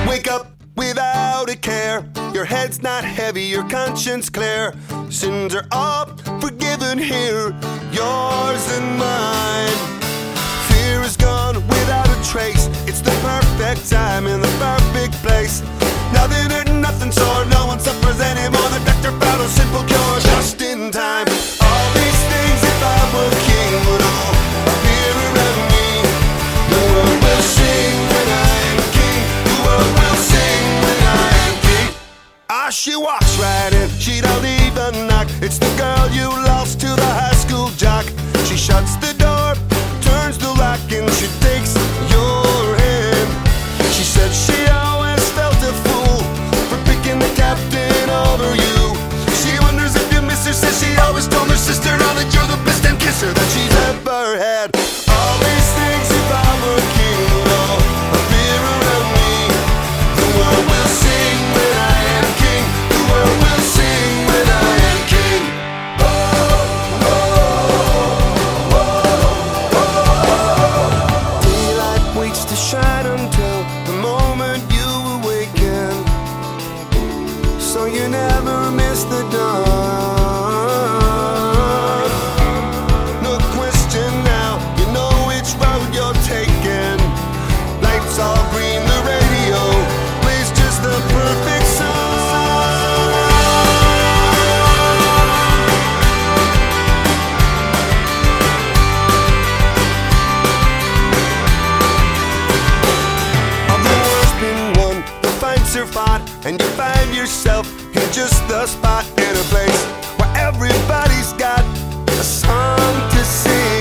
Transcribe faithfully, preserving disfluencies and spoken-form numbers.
Wake up without a care. Your head's not heavy, your conscience clear. Sins are all forgiven here, yours and mine. Fear is gone without a trace. It's the perfect time in the perfect place. Nothing hurt, nothing sore, no one suffers anymore. The doctor found a simple cure just in time. All these things, if I were king, would all appear around me. The world will sing when I am king. The world will sing when I am king. Ah, she walks right in, she don't even knock. It's the girl you lost to the high school jock. She shuts the door, turns the lock, and she takes your hand. She said she always felt a fool for picking the captain over you. She wonders if you miss her, says she always told her sister now that you're the best and kisser that she's ever had. All these things, if I were king, would all appear around me. The world will sing when I am king. The world will sing when I am king. Oh, oh, oh, oh, oh. Daylight waits to shine until the moment you awaken, so you never miss the dawn. No question now, you know which road you're taking. Lights all green, the radio plays just the perfect song. All the war's been won, the fights are fought, and you find yourself in just the spot in a place where everybody's got a song to sing.